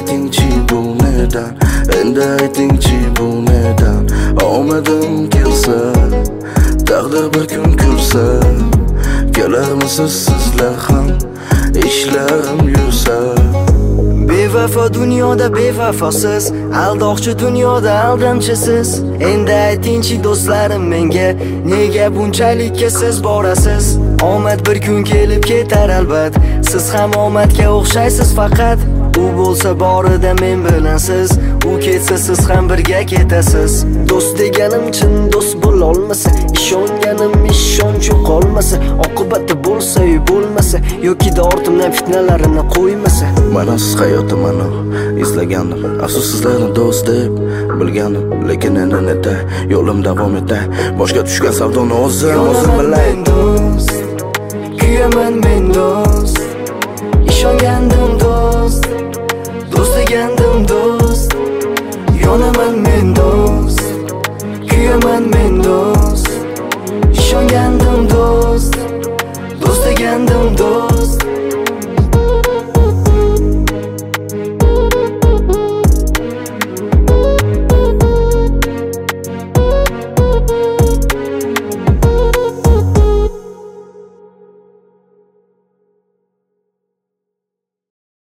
aytingchi bu neden, endi aytingchi bu neden. Omadim kelsa, taqdir bir kun kulsa, kelarmisiz sizlar ham ishlarim yursa. Bevafo dunyoda bevafosiz, aldoqchi dunyoda aldamchisiz. Endi aytingchi do'stlarim menga, nega bunchalik siz borasiz? Omad bir kun kelib ketar albat, siz ham omadga o'xshaysiz faqat. U bo'lsa borida men bilan siz, u ketsa siz ham birga ketasiz. Do'st deganim chin do'st bo'la olmasa, ishonganim ishonch qolmasa, oqibati bo'lsa-yu bo'lmasa, yoki ortimdan fitnalarini qo'ymasa. Ma'nosiz hayotim mana izlagandim, afsus sizlarni do'st deb bilgandim, lekin endi neta yo'lim davom etay. Boshga tushgan savdoni o'zim bilay. Kuyaman men do'st, ishongandim